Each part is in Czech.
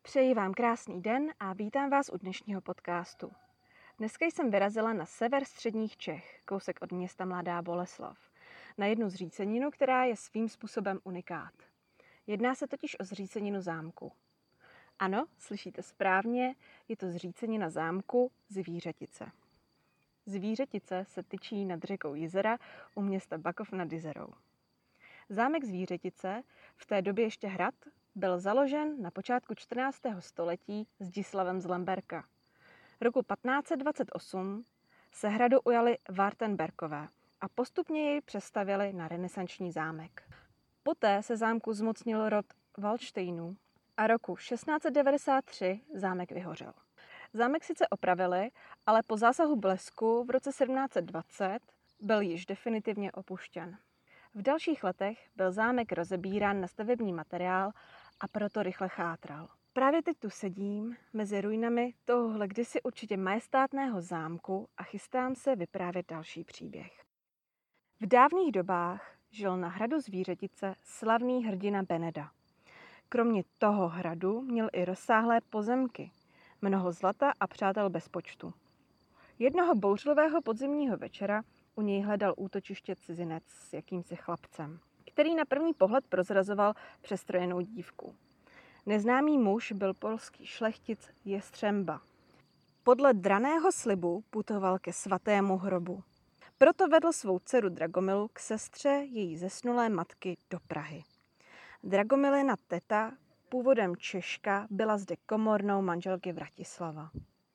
Přeji vám krásný den a vítám vás u dnešního podcastu. Dneska jsem vyrazila na sever středních Čech, kousek od města Mladá Boleslav, na jednu zříceninu, která je svým způsobem unikát. Jedná se totiž o zříceninu zámku. Ano, slyšíte správně, je to zřícenina zámku Zvířetice. Zvířetice se tyčí nad řekou Jizera u města Bakov nad Jizerou. Zámek Zvířetice, v té době ještě hrad, byl založen na počátku 14. století Zdislavem z Lemberka. Roku 1528 se hradu ujali Wartenberkové a postupně jej přestavěli na renesanční zámek. Poté se zámku zmocnil rod Valdštejnů a roku 1693 zámek vyhořel. Zámek sice opravili, ale po zásahu blesku v roce 1720 byl již definitivně opuštěn. V dalších letech byl zámek rozebírán na stavební materiál a proto rychle chátral. Právě teď tu sedím mezi ruinami tohohle kdysi určitě majestátného zámku a chystám se vyprávět další příběh. V dávných dobách žil na hradu Zvířetice slavný hrdina Beneda. Kromě toho hradu měl i rozsáhlé pozemky, mnoho zlata a přátel bez počtu. Jednoho bouřlivého podzimního večera u něj hledal útočiště cizinec s jakýmsi chlapcem, který na první pohled prozrazoval přestrojenou dívku. Neznámý muž byl polský šlechtic Jestřemba. Podle draného slibu putoval ke svatému hrobu. Proto vedl svou dceru Dragomilu k sestře její zesnulé matky do Prahy. Dragomilina teta, původem Češka, byla zde komornou manželky Vratislava.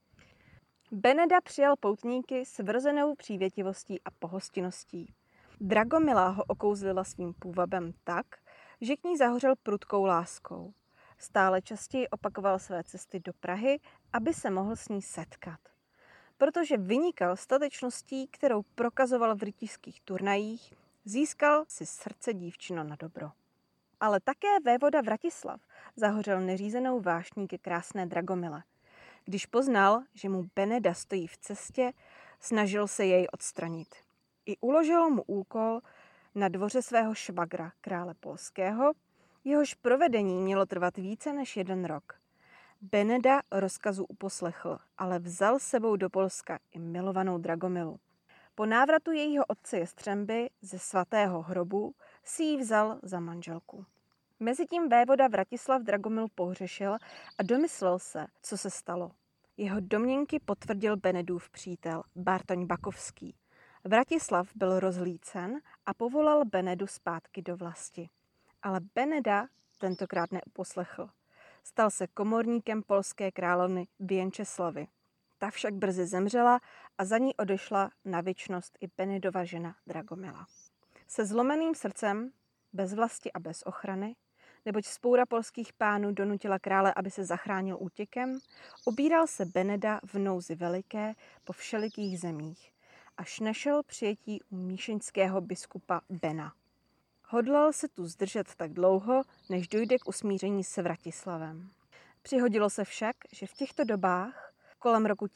Beneda přijal poutníky s vrozenou přívětivostí a pohostinností. Dragomila ho okouzlila svým půvabem tak, že k ní zahořel prudkou láskou. Stále častěji opakoval své cesty do Prahy, aby se mohl s ní setkat. Protože vynikal statečností, kterou prokazoval v rytířských turnajích, získal si srdce dívčino na dobro. Ale také vévoda Vratislav zahořel neřízenou vášní ke krásné Dragomile. Když poznal, že mu Beneda stojí v cestě, snažil se jej odstranit. I uložil mu úkol na dvoře svého švagra, krále polského, jehož provedení mělo trvat více než 1 rok. Beneda rozkazu uposlechl, ale vzal sebou do Polska i milovanou Dragomilu. Po návratu jejího otce Jestřemby ze svatého hrobu si ji vzal za manželku. Mezitím vévoda Vratislav Dragomilu pohřešil a domyslel se, co se stalo. Jeho domněnky potvrdil Benedův přítel Bartoň Bakovský. Vratislav byl rozlícen a povolal Benedu zpátky do vlasti. Ale Beneda tentokrát neuposlechl. Stal se komorníkem polské královny Věnčeslavy. Ta však brzy zemřela a za ní odešla na věčnost i Benedova žena Dragomila. Se zlomeným srdcem, bez vlasti a bez ochrany, neboť vzpoura polských pánů donutila krále, aby se zachránil útěkem, obíral se Beneda v nouzi veliké po všelikých zemích, až našel přijetí u míšeňského biskupa Bena. Hodlal se tu zdržet tak dlouho, než dojde k usmíření s Vratislavem. Přihodilo se však, že v těchto dobách, kolem roku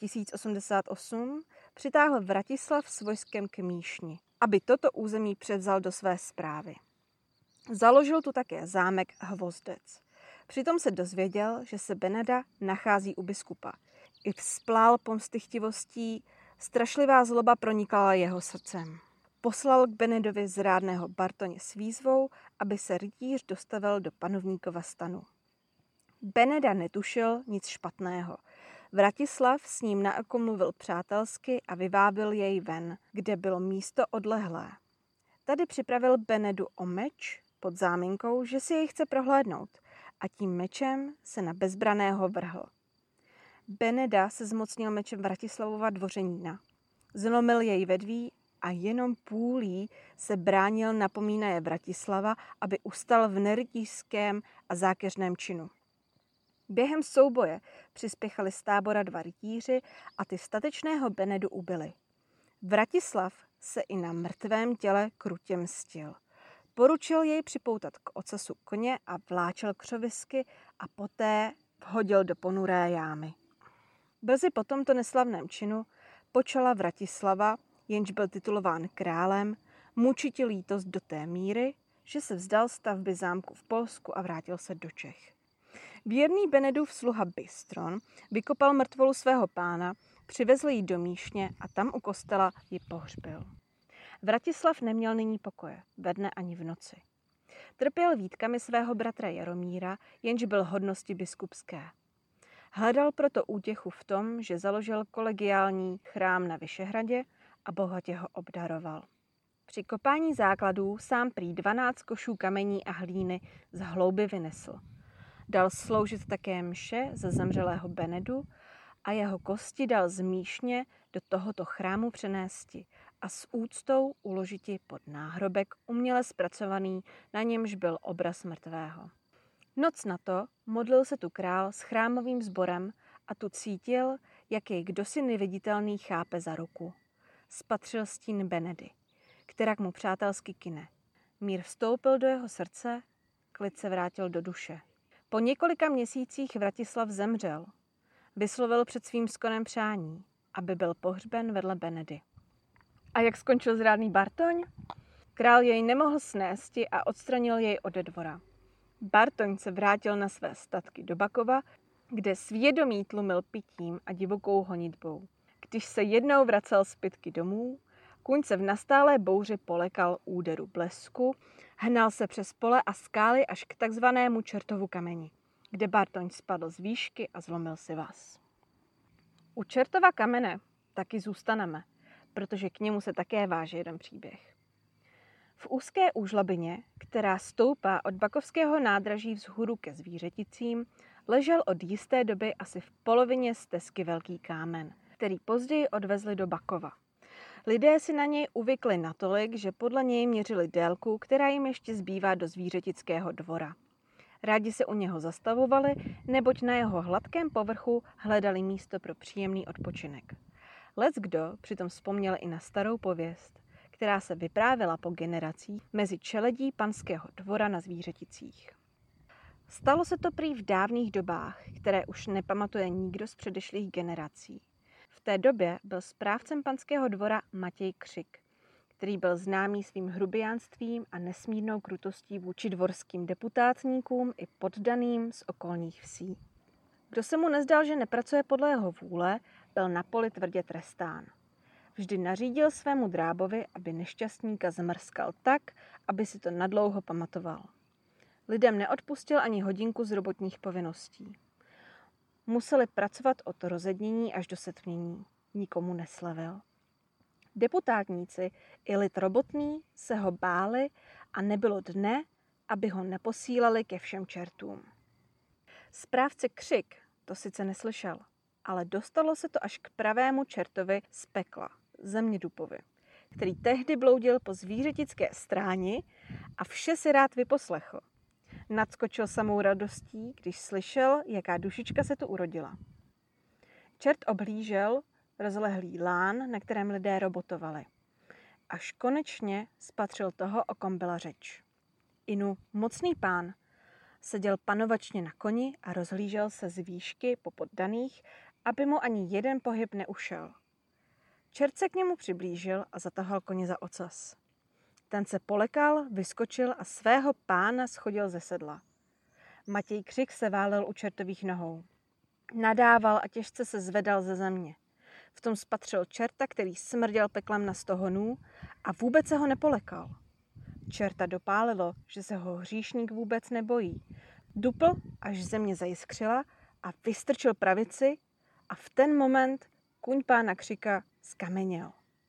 1088, přitáhl Vratislav s vojskem k Míšni, aby toto území převzal do své správy. Založil tu také zámek Hvozdec. Přitom se dozvěděl, že se Beneda nachází u biskupa. I vzplál pomstychtivostí, strašlivá zloba pronikala jeho srdcem. Poslal k Benedovi zrádného Bartoně s výzvou, aby se rytíř dostavil do panovníkova stanu. Beneda netušil nic špatného. Vratislav s ním na oko mluvil přátelsky a vyvábil jej ven, kde bylo místo odlehlé. Tady připravil Benedu o meč pod záminkou, že si jej chce prohlédnout, a tím mečem se na bezbraného vrhl. Beneda se zmocnil mečem Vratislavova dvořenína. Zlomil jej vedví a jenom půlí se bránil napomínaje Vratislava, aby ustal v nerytířském a zákeřném činu. Během souboje přispěchali z tábora 2 rytíři a ty statečného Benedu ubili. Vratislav se i na mrtvém těle krutě mstil. Poručil jej připoutat k ocasu koně a vláčel křovisky a poté vhodil do ponuré jámy. Brzy po tomto neslavném činu počala Vratislava, jenž byl titulován králem, mučiti lítost do té míry, že se vzdal stavby zámku v Polsku a vrátil se do Čech. Věrný Benedův sluha Bystron vykopal mrtvolu svého pána, přivezl ji do Míšně a tam u kostela ji pohřbil. Vratislav neměl nyní pokoje, ve dne ani v noci. Trpěl výtkami svého bratra Jaromíra, jenž byl hodnosti biskupské. Hledal proto útěchu v tom, že založil kolegiální chrám na Vyšehradě a bohatě ho obdaroval. Při kopání základů sám prý 12 košů kamení a hlíny z hlouby vynesl. Dal sloužit také mše za zemřelého Benedu a jeho kosti dal z Míšně do tohoto chrámu přenésti a s úctou uložiti pod náhrobek uměle zpracovaný, na němž byl obraz mrtvého. Noc na to modlil se tu král s chrámovým sborem a tu cítil, jak jej kdosi neviditelný chápe za ruku. Spatřil stín Benedy, kterak mu přátelsky kyne. Mír vstoupil do jeho srdce, klid se vrátil do duše. Po několika měsících Vratislav zemřel. Vyslovil před svým skonem přání, aby byl pohřben vedle Benedy. A jak skončil zrádný Bartoň? Král jej nemohl snésti a odstranil jej ode dvora. Bartoň se vrátil na své statky do Bakova, kde svědomí tlumil pitím a divokou honitbou. Když se jednou vracel z pitky domů, kůň se v nastálé bouři polekal úderu blesku, hnal se přes pole a skály až k takzvanému Čertovu kameni, kde Bartoň spadl z výšky a zlomil si vaz. U Čertova kamene taky zůstaneme, protože k němu se také váže jeden příběh. V úzké úžlabině, která stoupá od Bakovského nádraží vzhůru ke Zvířeticím, ležel od jisté doby asi v polovině stezky velký kámen, který později odvezli do Bakova. Lidé si na něj uvykli natolik, že podle něj měřili délku, která jim ještě zbývá do Zvířetického dvora. Rádi se u něho zastavovali, neboť na jeho hladkém povrchu hledali místo pro příjemný odpočinek. Leckdo přitom vzpomněl i na starou pověst, která se vyprávěla po generacích mezi čeledí panského dvora na Zvířeticích. Stalo se to prý v dávných dobách, které už nepamatuje nikdo z předešlých generací. V té době byl správcem panského dvora Matěj Křik, který byl známý svým hrubiánstvím a nesmírnou krutostí vůči dvorským deputátníkům i poddaným z okolních vsí. Kdo se mu nezdal, že nepracuje podle jeho vůle, byl na poli tvrdě trestán. Vždy nařídil svému drábovi, aby nešťastníka zmrskal tak, aby si to nadlouho pamatoval. Lidem neodpustil ani hodinku z robotních povinností. Museli pracovat od rozednění až do setmění. Nikomu neslavil. Deputátníci i lid robotný se ho báli a nebylo dne, aby ho neposílali ke všem čertům. Správce Křik to sice neslyšel, ale dostalo se to až k pravému čertovi z pekla, Zemědupovi, který tehdy bloudil po zvířetické stráni a vše si rád vyposlechl. Nadskočil samou radostí, když slyšel, jaká dušička se tu urodila. Čert obhlížel rozlehlý lán, na kterém lidé robotovali. Až konečně spatřil toho, o kom byla řeč. Inu, mocný pán, seděl panovačně na koni a rozhlížel se z výšky po poddaných, aby mu ani jeden pohyb neušel. Čert se k němu přiblížil a zatahal koně za ocas. Ten se polekal, vyskočil a svého pána schodil ze sedla. Matěj Křik se válel u čertových nohou. Nadával a těžce se zvedal ze země. V tom spatřil čerta, který smrděl peklem na stohonů a vůbec se ho nepolekal. Čerta dopálilo, že se ho hříšník vůbec nebojí. Dupl, až země zajiskřila a vystrčil pravici a v ten moment kůň pána Křika skameněl.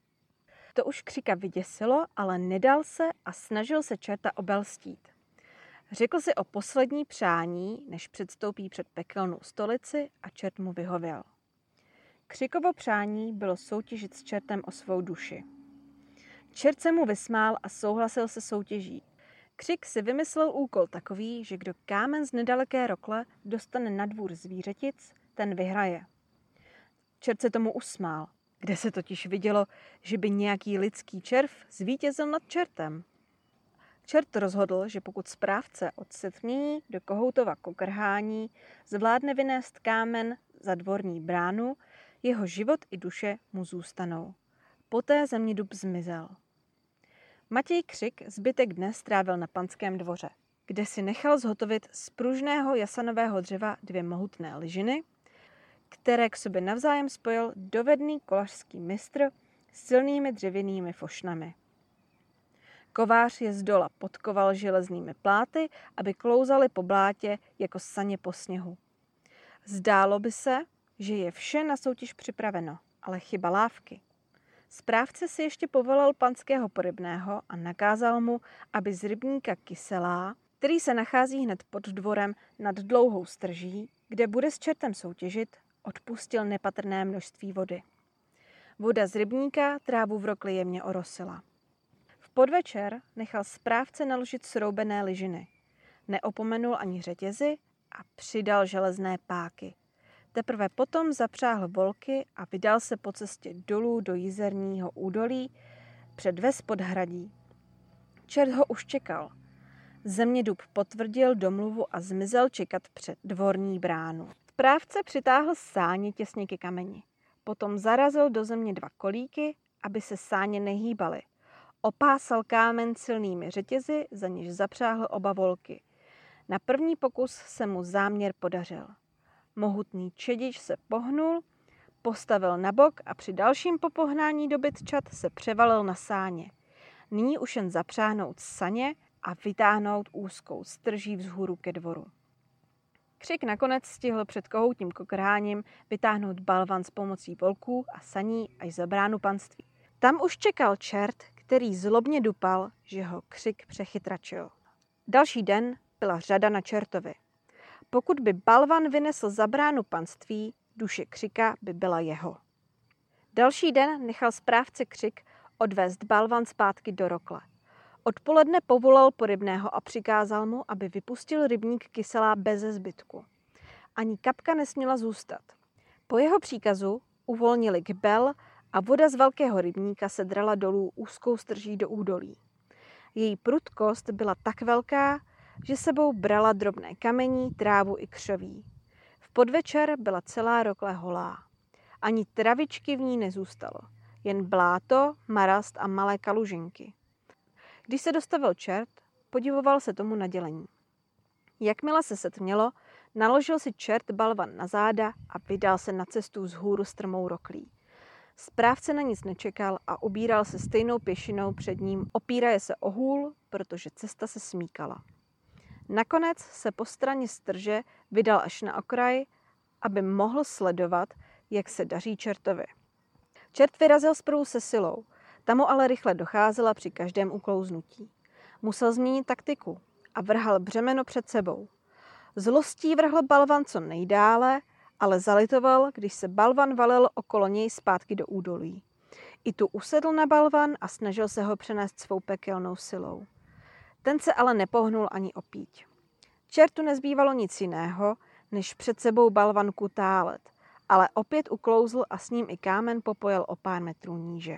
To už Křika vyděsilo, ale nedal se a snažil se čerta obelstít. Řekl si o poslední přání, než předstoupí před pekelnou stolici a čert mu vyhověl. Křikovo přání bylo soutěžit s čertem o svou duši. Čert se mu vysmál a souhlasil se soutěží. Křik si vymyslel úkol takový, že kdo kámen z nedaleké rokle dostane na dvůr Zvířetic, ten vyhraje. Čert se tomu usmál, kde se totiž vidělo, že by nějaký lidský červ zvítězil nad čertem. Čert rozhodl, že pokud správce od setmění do Kohoutova kokrhání zvládne vynést kámen za dvorní bránu, jeho život i duše mu zůstanou. Poté Zemědub zmizel. Matěj Křik zbytek dne strávil na panském dvoře. kde si nechal zhotovit z pružného jasanového dřeva 2 mohutné lyžiny, které k sobě navzájem spojil dovedný kolařský mistr s silnými dřevěnými fošnami. Kovář je zdola podkoval železnými pláty, aby klouzaly po blátě jako saně po sněhu. Zdálo by se, že je vše na soutěž připraveno, ale chyba lávky. Správce si ještě povolal panského porybného a nakázal mu, aby z rybníka Kyselá, který se nachází hned pod dvorem nad dlouhou strží, kde bude s čertem soutěžit, odpustil nepatrné množství vody. Voda z rybníka trávu v rokli jemně orosila. V podvečer nechal správce naložit sroubené lyžiny. Neopomenul ani řetězy a přidal železné páky. Teprve potom zapřáhl volky a vydal se po cestě dolů do jizerního údolí před ves Podhradí. Čert ho už čekal. Zemědub potvrdil domluvu a zmizel čekat před dvorní bránu. Správce přitáhl sáně těsně ke kameni. Potom zarazil do země 2 kolíky, aby se sáně nehýbaly. Opásal kámen silnými řetězy, za něž zapřáhl oba volky. Na první pokus se mu záměr podařil. Mohutný čedič se pohnul, postavil na bok a při dalším popohnání do bytčat se převalil na sáně. Nyní už jen zapřáhnout saně a vytáhnout úzkou strží vzhůru ke dvoru. Křik nakonec stihl před kohoutím kokrháním vytáhnout balvan s pomocí volků a saní až za bránu panství. Tam už čekal čert, který zlobně dupal, že ho křik přechytračil. Další den byla řada na čertovi. Pokud by balvan vynesl za bránu panství, duše křika by byla jeho. Další den nechal správce křik odvést balvan zpátky do rokle. Odpoledne povolal porybného a přikázal mu, aby vypustil rybník Kyselá beze zbytku. Ani kapka nesměla zůstat. Po jeho příkazu uvolnili kbel a voda z velkého rybníka se drala dolů úzkou strží do údolí. Její prudkost byla tak velká, že sebou brala drobné kamení, trávu i křoví. V podvečer byla celá rokle holá. Ani travičky v ní nezůstalo, jen bláto, marast a malé kalužinky. Když se dostavil čert, podivoval se tomu nadělení. Jakmile se setmělo, naložil si čert balvan na záda a vydal se na cestu vzhůru strmou roklí. Správce na nic nečekal a ubíral se stejnou pěšinou před ním, opíraje se o hůl, protože cesta se smíkala. Nakonec se po straně strže vydal až na okraj, aby mohl sledovat, jak se daří čertovi. Čert vyrazil zprvu se silou, ta mu ale rychle docházela při každém uklouznutí. Musel změnit taktiku a vrhal břemeno před sebou. Zlostí vrhl balvan co nejdále, ale zalitoval, když se balvan valil okolo něj zpátky do údolí. I tu usedl na balvan a snažil se ho přenést svou pekelnou silou. Ten se ale nepohnul ani opíť. Čertu nezbývalo nic jiného, než před sebou balvan kutálet, ale opět uklouzl a s ním i kámen popojel o pár metrů níže.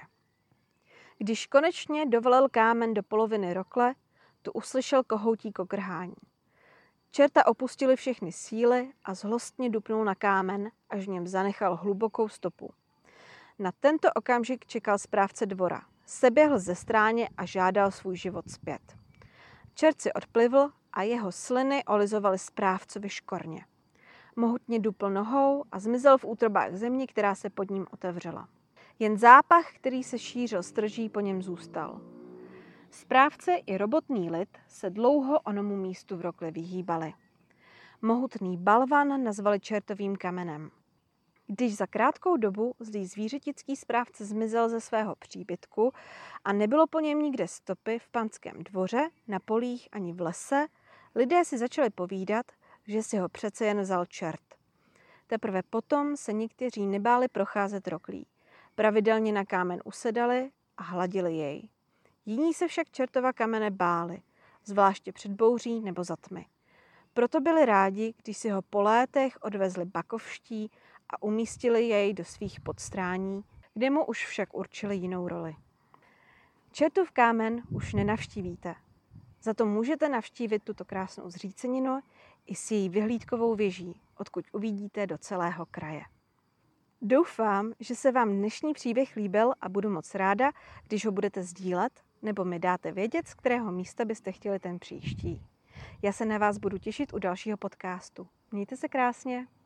Když konečně dovolil kámen do poloviny rokle, tu uslyšel kohoutí kokrhání. Čerta opustili všechny síly a zlostně dupnul na kámen, až v něm zanechal hlubokou stopu. Na tento okamžik čekal správce dvora. Seběhl ze stráně a žádal svůj život zpět. Čert si odplivl a jeho sliny olizovaly správcovi škorně. Mohutně dupl nohou a zmizel v útrobách země, která se pod ním otevřela. Jen zápach, který se šířil strží, po něm zůstal. Správce i robotný lid se dlouho onomu místu v rokli vyhýbali. Mohutný balvan nazvali čertovým kamenem. Když za krátkou dobu zlý zvířetický správce zmizel ze svého příbytku a nebylo po něm nikde stopy v panském dvoře, na polích ani v lese, lidé si začali povídat, že si ho přece jen vzal čert. Teprve potom se někteří nebáli procházet roklí. Pravidelně na kámen usedali a hladili jej. Jiní se však čertova kamene báli, zvláště před bouří nebo za tmy. Proto byli rádi, když si ho po létech odvezli bakovští a umístili jej do svých podstrání, kde mu už však určili jinou roli. Čertův kámen už nenavštívíte. Za to můžete navštívit tuto krásnou zříceninu i s její vyhlídkovou věží, odkud uvidíte do celého kraje. Doufám, že se vám dnešní příběh líbil a budu moc ráda, když ho budete sdílet nebo mi dáte vědět, z kterého místa byste chtěli ten příští. Já se na vás budu těšit u dalšího podcastu. Mějte se krásně.